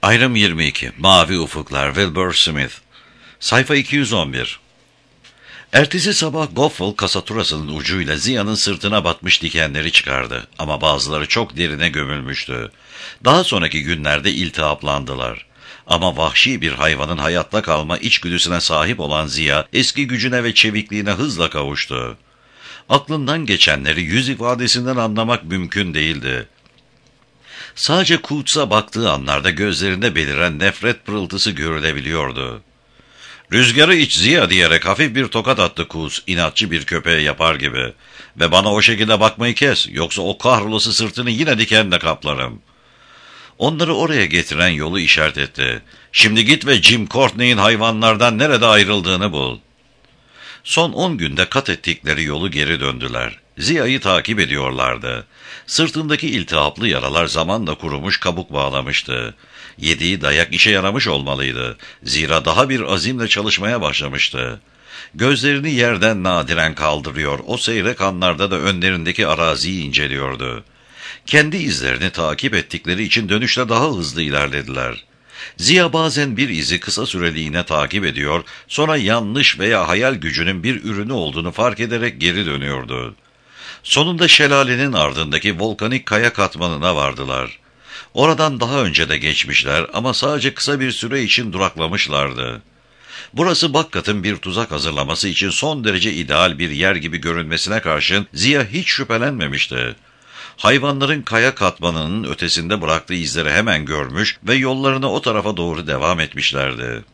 Ayrım 22. Mavi Ufuklar. Wilbur Smith. Sayfa 211. Ertesi sabah Goffel kasaturasının ucuyla Ziya'nın sırtına batmış dikenleri çıkardı. Ama bazıları çok derine gömülmüştü. Daha sonraki günlerde iltihaplandılar. Ama vahşi bir hayvanın hayatta kalma içgüdüsüne sahip olan Ziya, eski gücüne ve çevikliğine hızla kavuştu. Aklından geçenleri yüz ifadesinden anlamak mümkün değildi. Sadece Coots'a baktığı anlarda gözlerinde beliren nefret pırıltısı görülebiliyordu. "Rüzgarı iç Ziya," diyerek hafif bir tokat attı Coots, inatçı bir köpeğe yapar gibi. "Ve bana o şekilde bakmayı kes, yoksa o kahrolası sırtını yine dikenle kaplarım." Onları oraya getiren yolu işaret etti. "Şimdi git ve Jim Courtney'in hayvanlardan nerede ayrıldığını bul." Son 10 günde kat ettikleri yolu geri döndüler. Ziya'yı takip ediyorlardı. Sırtındaki iltihaplı yaralar zamanla kurumuş, kabuk bağlamıştı. Yediği dayak işe yaramış olmalıydı. Zira daha bir azimle çalışmaya başlamıştı. Gözlerini yerden nadiren kaldırıyor, o seyrek anlarda da önlerindeki araziyi inceliyordu. Kendi izlerini takip ettikleri için dönüşte daha hızlı ilerlediler. Ziya bazen bir izi kısa süreliğine takip ediyor, sonra yanlış veya hayal gücünün bir ürünü olduğunu fark ederek geri dönüyordu. Sonunda şelalenin ardındaki volkanik kaya katmanına vardılar. Oradan daha önce de geçmişler ama sadece kısa bir süre için duraklamışlardı. Burası Bakkat'ın bir tuzak hazırlaması için son derece ideal bir yer gibi görünmesine karşın Ziya hiç şüphelenmemişti. Hayvanların kaya katmanının ötesinde bıraktığı izleri hemen görmüş ve yollarına o tarafa doğru devam etmişlerdi.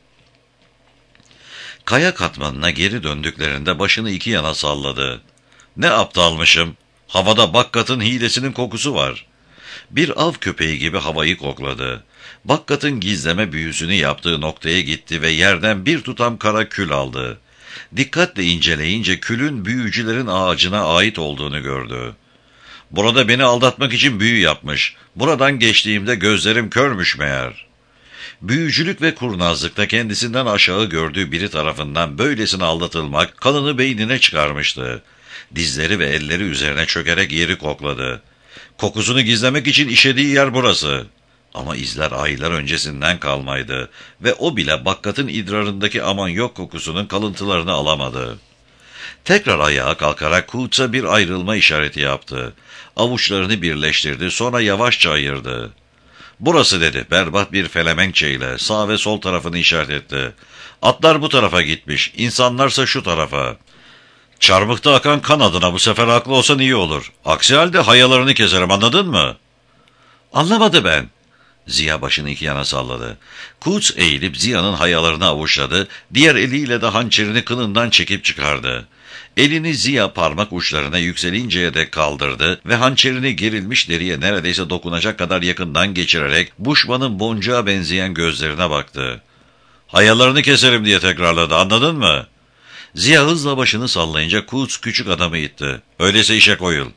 Kaya katmanına geri döndüklerinde başını iki yana salladı. "Ne aptalmışım. Havada Bakkat'ın hilesinin kokusu var." Bir av köpeği gibi havayı kokladı. Bakkat'ın gizleme büyüsünü yaptığı noktaya gitti ve yerden bir tutam kara kül aldı. Dikkatle inceleyince külün büyücülerin ağacına ait olduğunu gördü. "Burada beni aldatmak için büyü yapmış. Buradan geçtiğimde gözlerim körmüş meğer." Büyücülük ve kurnazlıkta kendisinden aşağı gördüğü biri tarafından böylesine aldatılmak kanını beynine çıkarmıştı. Dizleri ve elleri üzerine çökerek yeri kokladı. Kokusunu gizlemek için işediği yer burası. Ama izler aylar öncesinden kalmaydı ve o bile Bakkat'ın idrarındaki aman yok kokusunun kalıntılarını alamadı. Tekrar ayağa kalkarak Coots'a bir ayrılma işareti yaptı. Avuçlarını birleştirdi, sonra yavaşça ayırdı. "Burası," dedi berbat bir felemenkçeyle, sağ ve sol tarafını işaret etti. "Atlar bu tarafa gitmiş, insanlarsa şu tarafa. Çarmıkta akan kan adına bu sefer haklı olsan iyi olur. Aksi halde hayalarını keserim, anladın mı?" "Anlamadı ben." Ziya başını iki yana salladı. Coots eğilip Ziya'nın hayalarını avuçladı, diğer eliyle de hançerini kınından çekip çıkardı. Elini Ziya parmak uçlarına yükselinceye dek kaldırdı ve hançerini gerilmiş deriye neredeyse dokunacak kadar yakından geçirerek Buşman'ın boncuğa benzeyen gözlerine baktı. "Hayalarını keserim," diye tekrarladı, "anladın mı?" Ziya hızla başını sallayınca Coots küçük adamı itti. "Öyleyse işe koyul."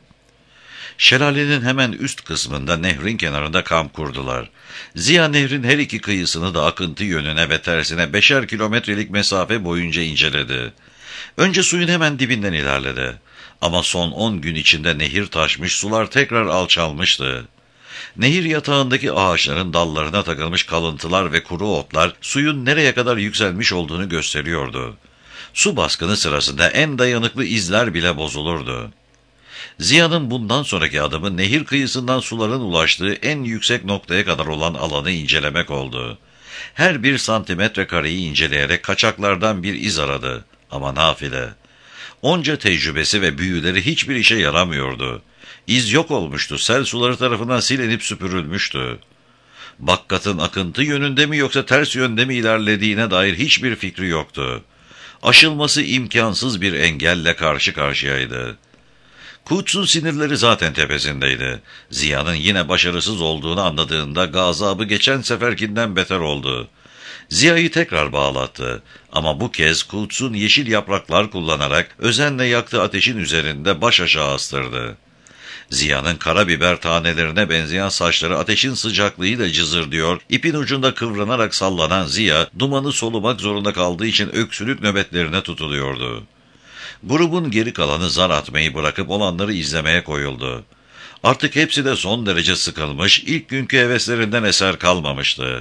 Şelalenin hemen üst kısmında nehrin kenarında kamp kurdular. Ziya nehrin her iki kıyısını da akıntı yönüne ve tersine 5'er kilometrelik mesafe boyunca inceledi. Önce suyun hemen dibinden ilerledi. Ama son 10 gün içinde nehir taşmış, sular tekrar alçalmıştı. Nehir yatağındaki ağaçların dallarına takılmış kalıntılar ve kuru otlar suyun nereye kadar yükselmiş olduğunu gösteriyordu. Su baskını sırasında en dayanıklı izler bile bozulurdu. Ziya'nın bundan sonraki adımı nehir kıyısından suların ulaştığı en yüksek noktaya kadar olan alanı incelemek oldu. Her bir santimetre kareyi inceleyerek kaçaklardan bir iz aradı. Ama nafile. Onca tecrübesi ve büyüleri hiçbir işe yaramıyordu. İz yok olmuştu, sel suları tarafından silinip süpürülmüştü. Bakkat'ın akıntı yönünde mi yoksa ters yönde mi ilerlediğine dair hiçbir fikri yoktu. Aşılması imkansız bir engelle karşı karşıyaydı. Coots'un sinirleri zaten tepesindeydi. Ziya'nın yine başarısız olduğunu anladığında gazabı geçen seferkinden beter oldu. Ziya'yı tekrar bağlattı ama bu kez Coots'un yeşil yapraklar kullanarak özenle yaktığı ateşin üzerinde baş aşağı astırdı. Ziya'nın karabiber tanelerine benzeyen saçları ateşin sıcaklığıyla cızırdıyor, ipin ucunda kıvranarak sallanan Ziya, dumanı solumak zorunda kaldığı için öksürük nöbetlerine tutuluyordu. Grubun geri kalanı zar atmayı bırakıp olanları izlemeye koyuldu. Artık hepsi de son derece sıkılmış, ilk günkü heveslerinden eser kalmamıştı.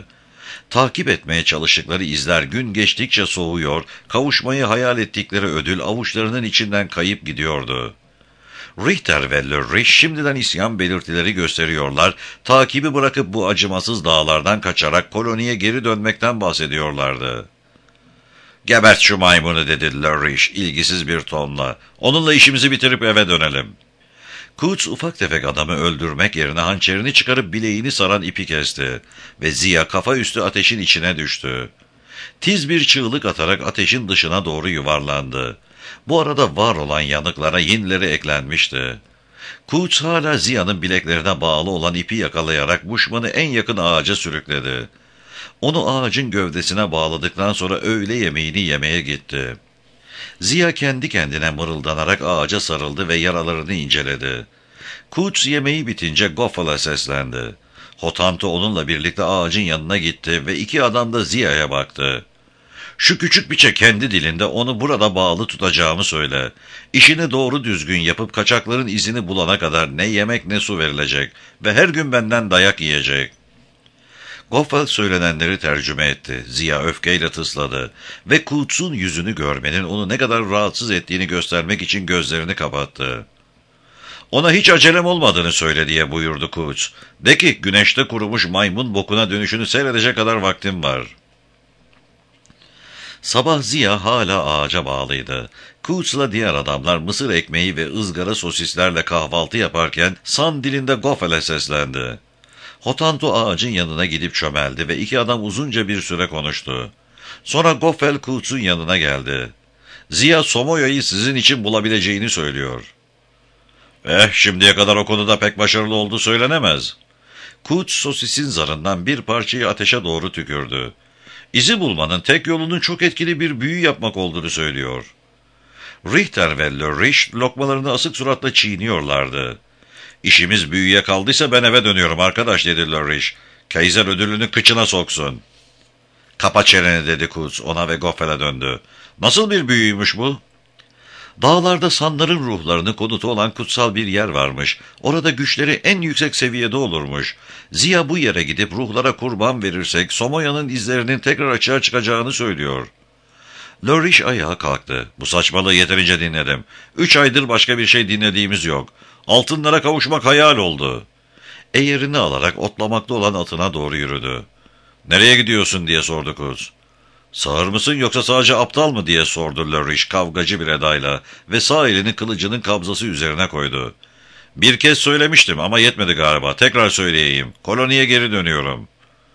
Takip etmeye çalıştıkları izler gün geçtikçe soğuyor, kavuşmayı hayal ettikleri ödül avuçlarının içinden kayıp gidiyordu. Richter ve Lurich şimdiden isyan belirtileri gösteriyorlar, takibi bırakıp bu acımasız dağlardan kaçarak koloniye geri dönmekten bahsediyorlardı. "Gebert şu maymunu," dedi Lurich ilgisiz bir tonla. "Onunla işimizi bitirip eve dönelim." Coots ufak tefek adamı öldürmek yerine hançerini çıkarıp bileğini saran ipi kesti ve Ziya kafa üstü ateşin içine düştü. Tiz bir çığlık atarak ateşin dışına doğru yuvarlandı. Bu arada var olan yanıklara yenileri eklenmişti. Coots hala Ziya'nın bileklerine bağlı olan ipi yakalayarak Bushman'ı en yakın ağaca sürükledi. Onu ağacın gövdesine bağladıktan sonra öğle yemeğini yemeye gitti. Ziya kendi kendine mırıldanarak ağaca sarıldı ve yaralarını inceledi. Coots yemeği bitince Goffel'a seslendi. Hotanto onunla birlikte ağacın yanına gitti ve iki adam da Ziya'ya baktı. "Şu küçük biçe kendi dilinde onu burada bağlı tutacağımı söyle. İşini doğru düzgün yapıp kaçakların izini bulana kadar ne yemek ne su verilecek ve her gün benden dayak yiyecek." Goffel söylenenleri tercüme etti. Ziya öfkeyle tısladı ve Coots'un yüzünü görmenin onu ne kadar rahatsız ettiğini göstermek için gözlerini kapattı. "Ona hiç acelem olmadığını söyle," diye buyurdu Coots. "De ki güneşte kurumuş maymun bokuna dönüşünü seyredecek kadar vaktim var." Sabah Ziya hala ağaca bağlıydı. Coots'la diğer adamlar mısır ekmeği ve ızgara sosislerle kahvaltı yaparken Sam dilinde Goffel'e seslendi. Hotanto ağacın yanına gidip çömeldi ve iki adam uzunca bir süre konuştu. Sonra Goffel Coots'un yanına geldi. "Ziya Somoya'yı sizin için bulabileceğini söylüyor." Şimdiye kadar o konuda pek başarılı olduğu söylenemez." Coots sosisin zarından bir parçayı ateşe doğru tükürdü. "İzi bulmanın tek yolunun çok etkili bir büyü yapmak olduğunu söylüyor." Richter ve Lurich lokmalarını asık suratla çiğniyorlardı. "İşimiz büyüye kaldıysa ben eve dönüyorum arkadaş," dedi Lurich. "Kaiser ödülünü kıçına soksun." "Kapa çeneni," dedi Coots ona ve Goffel'e döndü. "Nasıl bir büyüymüş bu?" Dağlarda sanların ruhlarını konutu olan kutsal bir yer varmış. Orada güçleri en yüksek seviyede olurmuş. Ziya bu yere gidip ruhlara kurban verirsek Somoya'nın izlerinin tekrar açığa çıkacağını söylüyor. Lurich ayağa kalktı. "Bu saçmalığı yeterince dinledim. 3 aydır başka bir şey dinlediğimiz yok. Altınlara kavuşmak hayal oldu." Eğerini alarak otlamakta olan atına doğru yürüdü. "Nereye gidiyorsun?" diye sordu Coots. "Sağır mısın yoksa sadece aptal mı?" diye sordu Lurich kavgacı bir edayla ve sağ elini kılıcının kabzası üzerine koydu. "Bir kez söylemiştim ama yetmedi galiba. Tekrar söyleyeyim. Koloniye geri dönüyorum."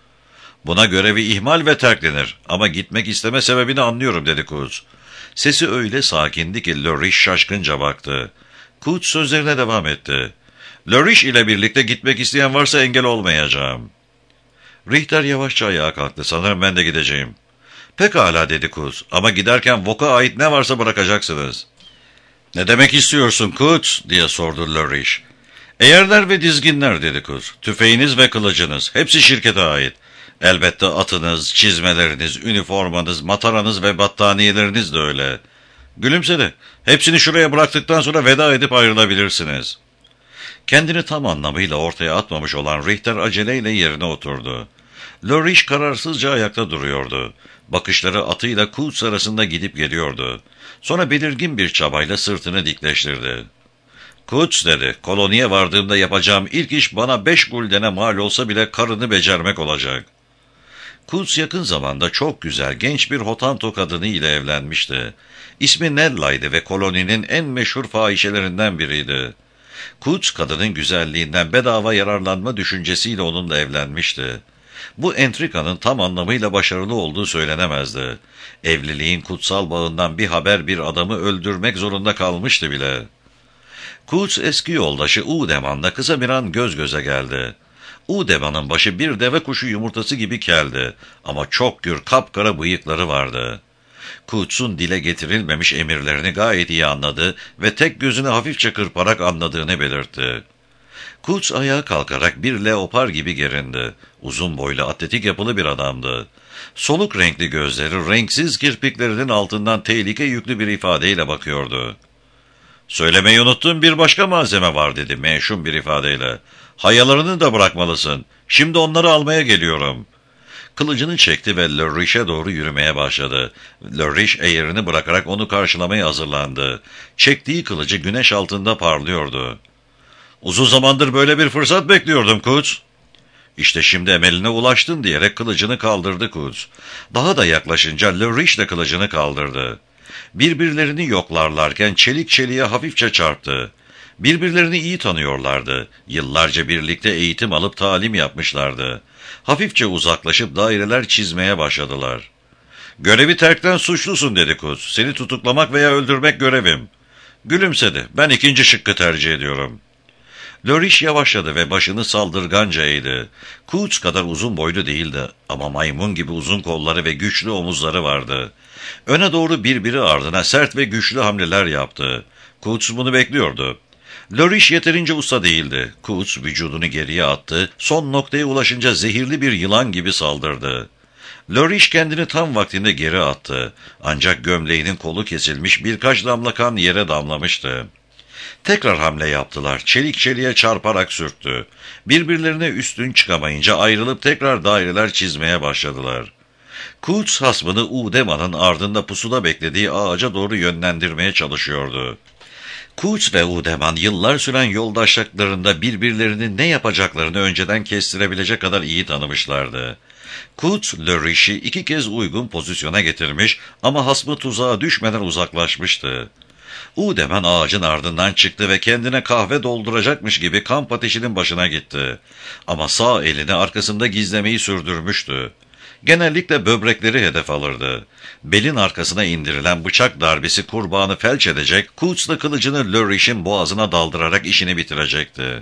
"Buna görevi ihmal ve terk denir ama gitmek isteme sebebini anlıyorum," dedi Coots. Sesi öyle sakindi ki Lurich şaşkınca baktı. Coots sözlerine devam etti. "Lurich ile birlikte gitmek isteyen varsa engel olmayacağım." Richter yavaşça ayağa kalktı. "Sanırım ben de gideceğim." "Pekala," dedi Coots, "ama giderken Vok'a ait ne varsa bırakacaksınız." "Ne demek istiyorsun Coots?" diye sordu Lurich. "Eğerler ve dizginler," dedi Coots. "Tüfeğiniz ve kılıcınız. Hepsi şirkete ait. Elbette atınız, çizmeleriniz, üniformanız, mataranız ve battaniyeleriniz de öyle." Gülümsedi. "Hepsini şuraya bıraktıktan sonra veda edip ayrılabilirsiniz." Kendini tam anlamıyla ortaya atmamış olan Richter aceleyle yerine oturdu. Lurich kararsızca ayakta duruyordu. Bakışları atıyla Coots arasında gidip geliyordu. Sonra belirgin bir çabayla sırtını dikleştirdi. "Coots," dedi, "koloniye vardığımda yapacağım ilk iş bana 5 guldene mal olsa bile karını becermek olacak." Coots yakın zamanda çok güzel genç bir Hotanto kadını ile evlenmişti. İsmi Nella'ydı ve koloninin en meşhur fahişelerinden biriydi. Coots kadının güzelliğinden bedava yararlanma düşüncesiyle onunla evlenmişti. Bu entrikanın tam anlamıyla başarılı olduğu söylenemezdi. Evliliğin kutsal bağından bir haber bir adamı öldürmek zorunda kalmıştı bile. Coots eski yoldaşı Udeman'la kısa bir an göz göze geldi. Udeman'ın başı bir deve kuşu yumurtası gibi keldi ama çok gür kapkara bıyıkları vardı. Coots'un dile getirilmemiş emirlerini gayet iyi anladı ve tek gözünü hafifçe kırparak anladığını belirtti. Coots ayağa kalkarak bir leopar gibi gerindi. Uzun boylu, atletik yapılı bir adamdı. Soluk renkli gözleri, renksiz kirpiklerinin altından tehlike yüklü bir ifadeyle bakıyordu. "Söylemeyi unuttuğum bir başka malzeme var," dedi meşhum bir ifadeyle. "Hayalarını da bırakmalısın. Şimdi onları almaya geliyorum." Kılıcını çekti ve Lurish'e doğru yürümeye başladı. Lurish eğerini bırakarak onu karşılamaya hazırlandı. Çektiği kılıcı güneş altında parlıyordu. "Uzun zamandır böyle bir fırsat bekliyordum Kuz." "İşte şimdi emeline ulaştın," diyerek kılıcını kaldırdı Kuz. Daha da yaklaşınca Lurish de kılıcını kaldırdı. Birbirlerini yoklarlarken çelik çeliğe hafifçe çarptı. Birbirlerini iyi tanıyorlardı. Yıllarca birlikte eğitim alıp talim yapmışlardı. Hafifçe uzaklaşıp daireler çizmeye başladılar. "Görevi terkten suçlusun," dedi Kuz. "Seni tutuklamak veya öldürmek görevim." Gülümsedi. "Ben ikinci şıkkı tercih ediyorum." Lurish yavaşladı ve başını saldırganca eğdi. Kuz kadar uzun boylu değildi ama maymun gibi uzun kolları ve güçlü omuzları vardı. Öne doğru birbiri ardına sert ve güçlü hamleler yaptı. Kuz bunu bekliyordu. Lurish yeterince usta değildi. Kuz vücudunu geriye attı, son noktaya ulaşınca zehirli bir yılan gibi saldırdı. Lurish kendini tam vaktinde geri attı. Ancak gömleğinin kolu kesilmiş, birkaç damla kan yere damlamıştı. Tekrar hamle yaptılar. Çelik çeliğe çarparak sürttü. Birbirlerine üstün çıkamayınca ayrılıp tekrar daireler çizmeye başladılar. Kuz hasmını Udema'nın ardında pusuda beklediği ağaca doğru yönlendirmeye çalışıyordu. Kuz ve Udeman yıllar süren yoldaşlıklarında birbirlerinin ne yapacaklarını önceden kestirebilecek kadar iyi tanımışlardı. Kuz, Lurish'i 2 kez uygun pozisyona getirmiş ama hasmı tuzağa düşmeden uzaklaşmıştı. Udeman ağacın ardından çıktı ve kendine kahve dolduracakmış gibi kamp ateşinin başına gitti. Ama sağ elini arkasında gizlemeyi sürdürmüştü. Genellikle böbrekleri hedef alırdı. Belin arkasına indirilen bıçak darbesi kurbanı felç edecek, Kuz da kılıcını Lurish'in boğazına daldırarak işini bitirecekti.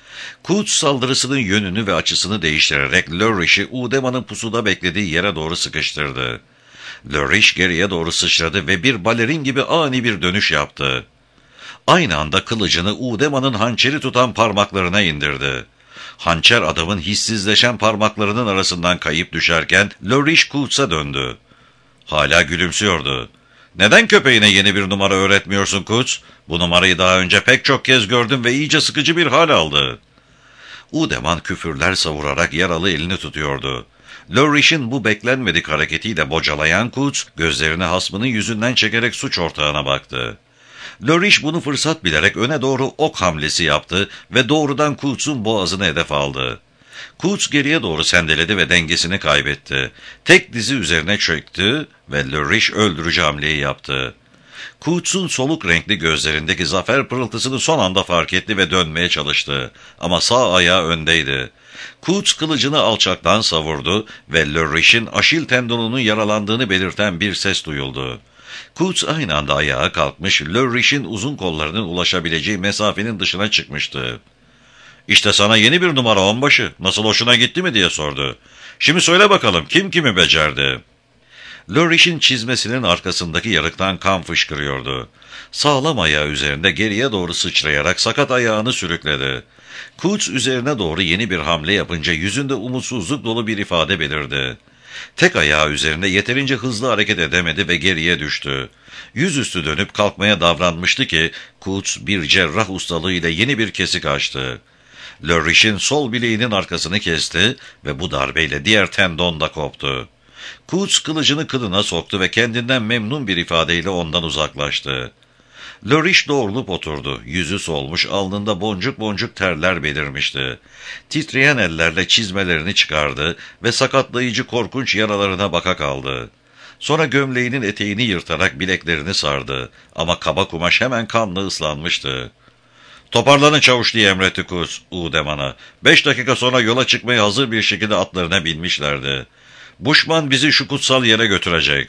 Kuz saldırısının yönünü ve açısını değiştirerek Lurish'i Udeman'ın pusuda beklediği yere doğru sıkıştırdı. Lurish geriye doğru sıçradı ve bir balerin gibi ani bir dönüş yaptı. Aynı anda kılıcını Udeman'ın hançeri tutan parmaklarına indirdi. Hançer adamın hissizleşen parmaklarının arasından kayıp düşerken Lurish Kuz'a döndü. Hala gülümsüyordu. "Neden köpeğine yeni bir numara öğretmiyorsun Kuz? Bu numarayı daha önce pek çok kez gördüm ve iyice sıkıcı bir hal aldı." Udeman küfürler savurarak yaralı elini tutuyordu. Lurish'in bu beklenmedik hareketiyle bocalayan Kuz, gözlerini hasmının yüzünden çekerek suç ortağına baktı. Lurish bunu fırsat bilerek öne doğru ok hamlesi yaptı ve doğrudan Kuz'un boğazını hedef aldı. Kuz geriye doğru sendeledi ve dengesini kaybetti. Tek dizi üzerine çöktü ve Lurish öldürücü hamleyi yaptı. Kuz'un soluk renkli gözlerindeki zafer pırıltısını son anda fark etti ve dönmeye çalıştı. Ama sağ ayağı öndeydi. Kuz kılıcını alçaktan savurdu ve Lurish'in Aşil tendonunun yaralandığını belirten bir ses duyuldu. Kuz aynı anda ayağa kalkmış, Lurish'in uzun kollarının ulaşabileceği mesafenin dışına çıkmıştı. "İşte sana yeni bir numara onbaşı, nasıl hoşuna gitti mi?" diye sordu. "Şimdi söyle bakalım, kim kimi becerdi?" Lurish'in çizmesinin arkasındaki yarıktan kan fışkırıyordu. Sağlam ayağı üzerinde geriye doğru sıçrayarak sakat ayağını sürükledi. Kuz üzerine doğru yeni bir hamle yapınca yüzünde umutsuzluk dolu bir ifade belirdi. Tek ayağı üzerinde yeterince hızlı hareket edemedi ve geriye düştü. Yüzüstü dönüp kalkmaya davranmıştı ki Kuz bir cerrah ustalığıyla yeni bir kesik açtı. Lurish'in sol bileğinin arkasını kesti ve bu darbeyle diğer tendon da koptu. Kuz kılıcını kılına soktu ve kendinden memnun bir ifadeyle ondan uzaklaştı. Lurish doğrulup oturdu. Yüzü solmuş, alnında boncuk boncuk terler belirmişti. Titreyen ellerle çizmelerini çıkardı ve sakatlayıcı korkunç yaralarına baka kaldı. Sonra gömleğinin eteğini yırtarak bileklerini sardı. Ama kaba kumaş hemen kanla ıslanmıştı. "Toparlanın çavuş," diye emretti Kuz Udeman'a. 5 dakika sonra yola çıkmaya hazır bir şekilde atlarına binmişlerdi. "Bushman bizi şu kutsal yere götürecek."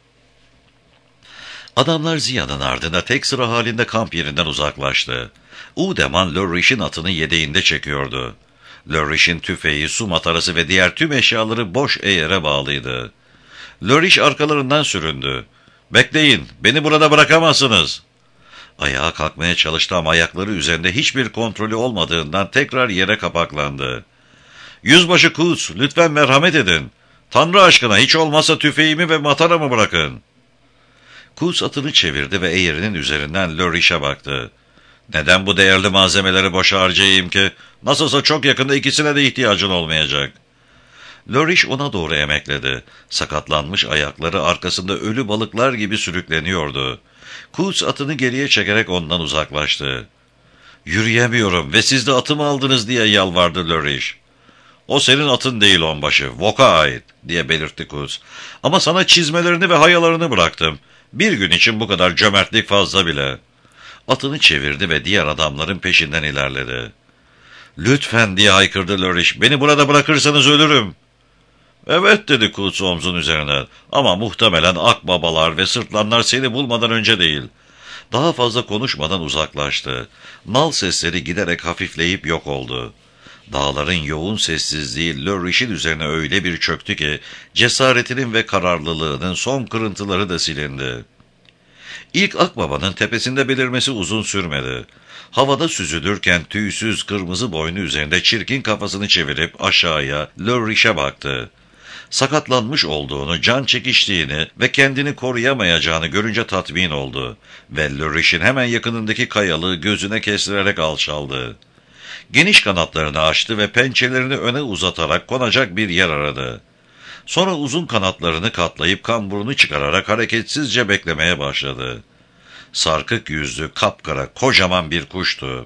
Adamlar Ziya'nın ardında tek sıra halinde kamp yerinden uzaklaştı. Udeman Lurish'in atını yedeğinde çekiyordu. Lurish'in tüfeği, su matarası ve diğer tüm eşyaları boş eğere bağlıydı. Lurish arkalarından süründü. "Bekleyin, beni burada bırakamazsınız." Ayağa kalkmaya çalıştı ama ayakları üzerinde hiçbir kontrolü olmadığından tekrar yere kapaklandı. "Yüzbaşı Kuz, lütfen merhamet edin. Tanrı aşkına hiç olmazsa tüfeğimi ve mataramı bırakın." Kuz atını çevirdi ve eğerinin üzerinden Lurish'e baktı. "Neden bu değerli malzemeleri boşa harcayayım ki? Nasılsa çok yakında ikisine de ihtiyacın olmayacak." Loriş ona doğru emekledi. Sakatlanmış ayakları arkasında ölü balıklar gibi sürükleniyordu. Coates atını geriye çekerek ondan uzaklaştı. "Yürüyemiyorum ve siz de atımı aldınız," diye yalvardı Loriş. "O senin atın değil onbaşı, Vok'a ait," diye belirtti Coates. "Ama sana çizmelerini ve hayalarını bıraktım. Bir gün için bu kadar cömertlik fazla bile." Atını çevirdi ve diğer adamların peşinden ilerledi. "Lütfen," diye haykırdı Loriş, "beni burada bırakırsanız ölürüm." "Evet," dedi Coates omzun üzerine, "ama muhtemelen akbabalar ve sırtlanlar seni bulmadan önce değil." Daha fazla konuşmadan uzaklaştı. Nal sesleri giderek hafifleyip yok oldu. Dağların yoğun sessizliği Lorish'in üzerine öyle bir çöktü ki cesaretinin ve kararlılığının son kırıntıları da silindi. İlk akbabanın tepesinde belirmesi uzun sürmedi. Havada süzülürken tüysüz kırmızı boynu üzerinde çirkin kafasını çevirip aşağıya Lorish'e baktı. Sakatlanmış olduğunu, can çekiştiğini ve kendini koruyamayacağını görünce tatmin oldu ve Lorish'in hemen yakınındaki kayalığı gözüne kestirerek alçaldı. Geniş kanatlarını açtı ve pençelerini öne uzatarak konacak bir yer aradı. Sonra uzun kanatlarını katlayıp kamburunu çıkararak hareketsizce beklemeye başladı. Sarkık yüzlü, kapkara, kocaman bir kuştu.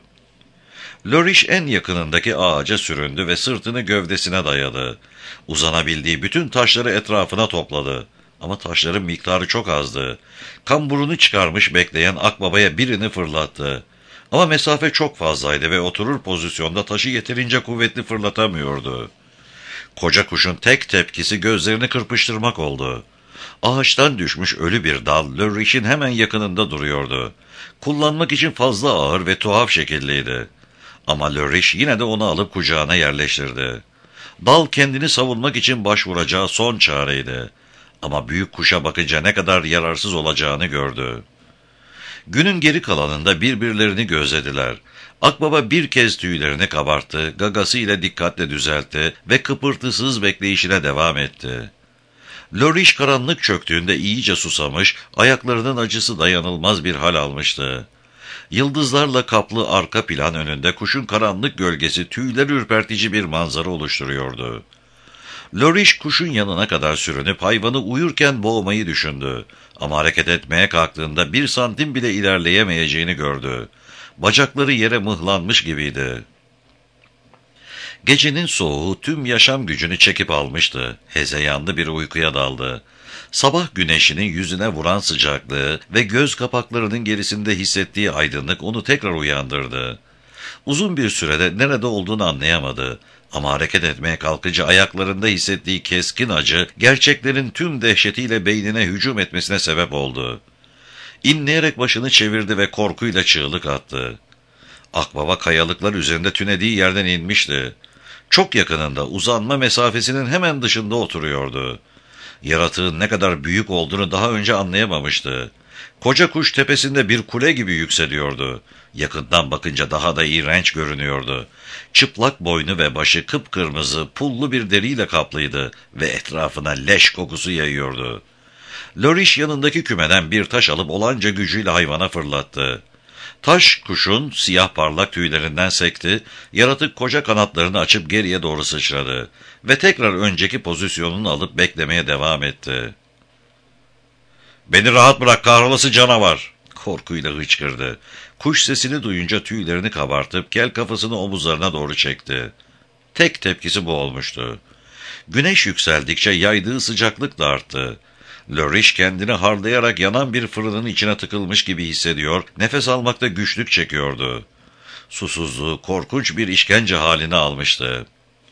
Loriş en yakınındaki ağaca süründü ve sırtını gövdesine dayadı. Uzanabildiği bütün taşları etrafına topladı. Ama taşların miktarı çok azdı. Kamburunu çıkarmış bekleyen akbabaya birini fırlattı. Ama mesafe çok fazlaydı ve oturur pozisyonda taşı yeterince kuvvetli fırlatamıyordu. Koca kuşun tek tepkisi gözlerini kırpıştırmak oldu. Ağaçtan düşmüş ölü bir dal Lorish'in hemen yakınında duruyordu. Kullanmak için fazla ağır ve tuhaf şekilliydi. Ama Lorish yine de onu alıp kucağına yerleştirdi. Dal kendini savunmak için başvuracağı son çareydi. Ama büyük kuşa bakınca ne kadar yararsız olacağını gördü. Günün geri kalanında birbirlerini gözlediler. Akbaba bir kez tüylerini kabarttı, gagasıyla dikkatle düzeltti ve kıpırtısız bekleyişine devam etti. Lorish karanlık çöktüğünde iyice susamış, ayaklarının acısı dayanılmaz bir hal almıştı. Yıldızlarla kaplı arka plan önünde kuşun karanlık gölgesi tüyler ürpertici bir manzara oluşturuyordu. Lorish kuşun yanına kadar sürünüp hayvanı uyurken boğmayı düşündü. Ama hareket etmeye kalktığında 1 santim bile ilerleyemeyeceğini gördü. Bacakları yere mıhlanmış gibiydi. Gecenin soğuğu tüm yaşam gücünü çekip almıştı. Hezeyanlı bir uykuya daldı. Sabah güneşinin yüzüne vuran sıcaklığı ve göz kapaklarının gerisinde hissettiği aydınlık onu tekrar uyandırdı. Uzun bir sürede nerede olduğunu anlayamadı. Ama hareket etmeye kalkınca ayaklarında hissettiği keskin acı, gerçeklerin tüm dehşetiyle beynine hücum etmesine sebep oldu. İnleyerek başını çevirdi ve korkuyla çığlık attı. Akbaba kayalıklar üzerinde tünediği yerden inmişti. Çok yakınında, uzanma mesafesinin hemen dışında oturuyordu. Yaratığın ne kadar büyük olduğunu daha önce anlayamamıştı. Koca kuş tepesinde bir kule gibi yükseliyordu. Yakından bakınca daha da iğrenç görünüyordu. Çıplak boynu ve başı kıpkırmızı, pullu bir deriyle kaplıydı ve etrafına leş kokusu yayıyordu. Lorish yanındaki kümeden bir taş alıp olanca gücüyle hayvana fırlattı. Taş kuşun siyah parlak tüylerinden sekti, yaratık koca kanatlarını açıp geriye doğru sıçradı ve tekrar önceki pozisyonunu alıp beklemeye devam etti. "Beni rahat bırak kahrolası canavar!" korkuyla hıçkırdı. Kuş sesini duyunca tüylerini kabartıp kel kafasını omuzlarına doğru çekti. Tek tepkisi bu olmuştu. Güneş yükseldikçe yaydığı sıcaklık da arttı. Lorish kendini harlayarak yanan bir fırının içine tıkılmış gibi hissediyor, nefes almakta güçlük çekiyordu. Susuzluğu korkunç bir işkence halini almıştı.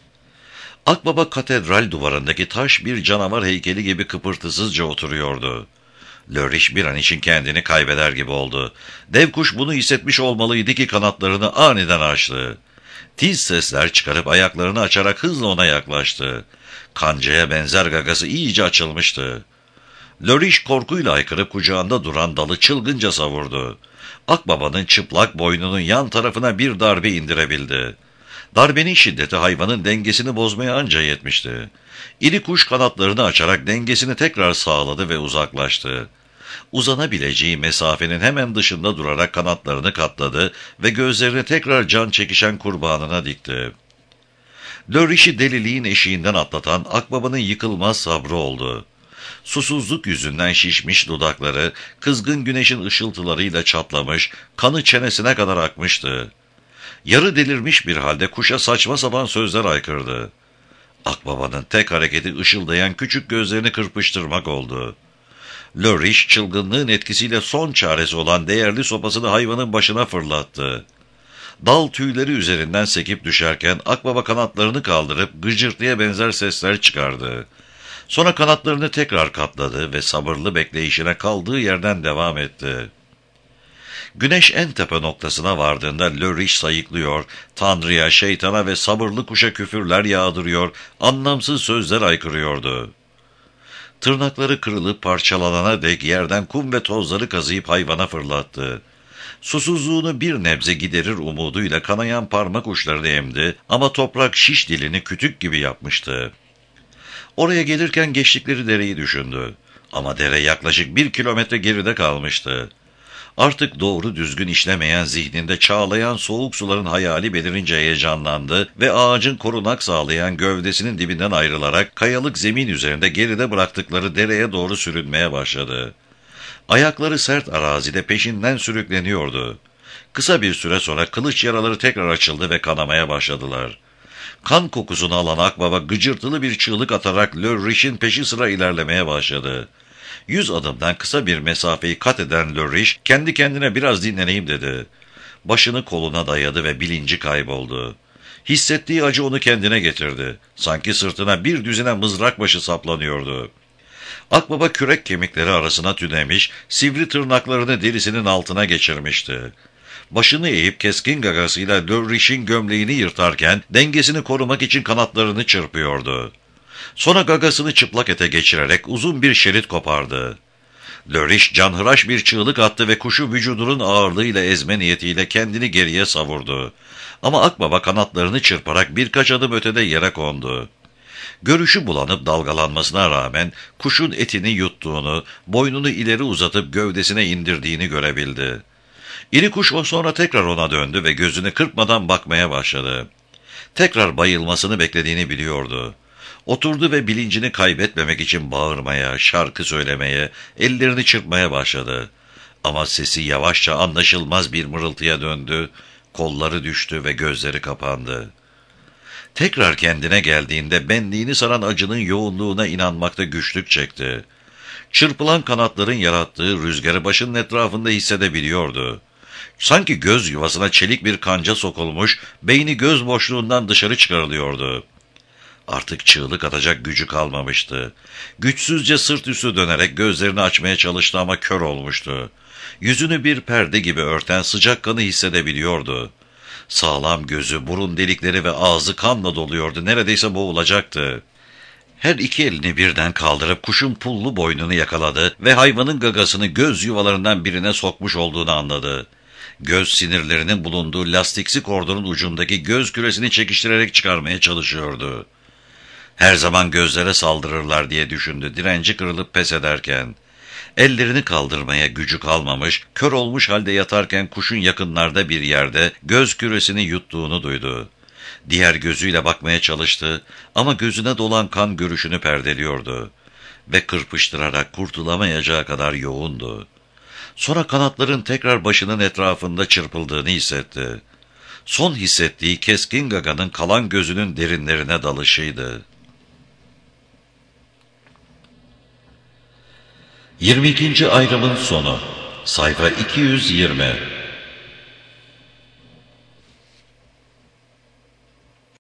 Akbaba katedral duvarındaki taş bir canavar heykeli gibi kıpırtısızca oturuyordu. Lorish bir an için kendini kaybeder gibi oldu. Dev kuş bunu hissetmiş olmalıydı ki kanatlarını aniden açtı. Tiz sesler çıkarıp ayaklarını açarak hızla ona yaklaştı. Kancaya benzer gagası iyice açılmıştı. Lorish korkuyla haykırıp kucağında duran dalı çılgınca savurdu. Akbabanın çıplak boynunun yan tarafına bir darbe indirebildi. Darbenin şiddeti hayvanın dengesini bozmaya anca yetmişti. İri kuş kanatlarını açarak dengesini tekrar sağladı ve uzaklaştı. Uzanabileceği mesafenin hemen dışında durarak kanatlarını katladı ve gözlerini tekrar can çekişen kurbanına dikti. Löriş'i deliliğin eşiğinden atlatan Akbaba'nın yıkılmaz sabrı oldu. Susuzluk yüzünden şişmiş dudakları, kızgın güneşin ışıltılarıyla çatlamış, kanı çenesine kadar akmıştı. Yarı delirmiş bir halde kuşa saçma sapan sözler aykırdı. Akbaba'nın tek hareketi ışıldayan küçük gözlerini kırpıştırmak oldu. Lörriş çılgınlığın etkisiyle son çaresi olan değerli sopasını hayvanın başına fırlattı. Dal tüyleri üzerinden sekip düşerken Akbaba kanatlarını kaldırıp gıcırtıya benzer sesler çıkardı. Sonra kanatlarını tekrar katladı ve sabırlı bekleyişine kaldığı yerden devam etti. Güneş en tepe noktasına vardığında Lörriş sayıklıyor, Tanrı'ya, şeytana ve sabırlı kuşa küfürler yağdırıyor, anlamsız sözler aykırıyordu. Tırnakları kırılıp parçalanana dek yerden kum ve tozları kazıyıp hayvana fırlattı. Susuzluğunu bir nebze giderir umuduyla kanayan parmak uçlarını emdi ama toprak şiş dilini kütük gibi yapmıştı. Oraya gelirken geçtikleri dereyi düşündü. Ama dere yaklaşık 1 kilometre geride kalmıştı. Artık doğru düzgün işlemeyen zihninde çağlayan soğuk suların hayali belirince heyecanlandı ve ağacın korunak sağlayan gövdesinin dibinden ayrılarak kayalık zemin üzerinde geride bıraktıkları dereye doğru sürünmeye başladı. Ayakları sert arazide peşinden sürükleniyordu. Kısa bir süre sonra kılıç yaraları tekrar açıldı ve kanamaya başladılar. Kan kokusunu alan Akbaba gıcırtılı bir çığlık atarak Lörriş'in peşi sıra ilerlemeye başladı. 100 adımdan kısa bir mesafeyi kat eden Lörriş kendi kendine biraz dinleneyim dedi. Başını koluna dayadı ve bilinci kayboldu. Hissettiği acı onu kendine getirdi. Sanki sırtına bir düzine mızrak başı saplanıyordu. Akbaba kürek kemikleri arasına tünemiş, sivri tırnaklarını derisinin altına geçirmişti. Başını eğip keskin gagasıyla Lörriş'in gömleğini yırtarken dengesini korumak için kanatlarını çırpıyordu. Sonra gagasını çıplak ete geçirerek uzun bir şerit kopardı. Lörriş canhıraş bir çığlık attı ve kuşu vücudunun ağırlığıyla ezme niyetiyle kendini geriye savurdu. Ama Akbaba kanatlarını çırparak birkaç adım ötede yere kondu. Görüşü bulanıp dalgalanmasına rağmen kuşun etini yuttuğunu, boynunu ileri uzatıp gövdesine indirdiğini görebildi. İri kuş sonra tekrar ona döndü ve gözünü kırpmadan bakmaya başladı. Tekrar bayılmasını beklediğini biliyordu. Oturdu ve bilincini kaybetmemek için bağırmaya, şarkı söylemeye, ellerini çırpmaya başladı. Ama sesi yavaşça anlaşılmaz bir mırıltıya döndü, kolları düştü ve gözleri kapandı. Tekrar kendine geldiğinde benliğini saran acının yoğunluğuna inanmakta güçlük çekti. Çırpılan kanatların yarattığı rüzgarı başının etrafında hissedebiliyordu. Sanki göz yuvasına çelik bir kanca sokulmuş, beyni göz boşluğundan dışarı çıkarılıyordu. Artık çığlık atacak gücü kalmamıştı. Güçsüzce sırt üstü dönerek gözlerini açmaya çalıştı ama kör olmuştu. Yüzünü bir perde gibi örten sıcak kanı hissedebiliyordu. Sağlam gözü, burun delikleri ve ağzı kanla doluyordu. Neredeyse boğulacaktı. Her iki elini birden kaldırıp kuşun pullu boynunu yakaladı ve hayvanın gagasını göz yuvalarından birine sokmuş olduğunu anladı. Göz sinirlerinin bulunduğu lastiksi kordonun ucundaki göz küresini çekiştirerek çıkarmaya çalışıyordu. Her zaman gözlere saldırırlar diye düşündü direnci kırılıp pes ederken. Ellerini kaldırmaya gücü kalmamış, kör olmuş halde yatarken kuşun yakınlarda bir yerde göz küresini yuttuğunu duydu. Diğer gözüyle bakmaya çalıştı ama gözüne dolan kan görüşünü perdeliyordu ve kırpıştırarak kurtulamayacağı kadar yoğundu. Sonra kanatların tekrar başının etrafında çırpıldığını hissetti. Son hissettiği keskin gaganın kalan gözünün derinlerine dalışıydı. 22. ayrımın sonu. Sayfa 220.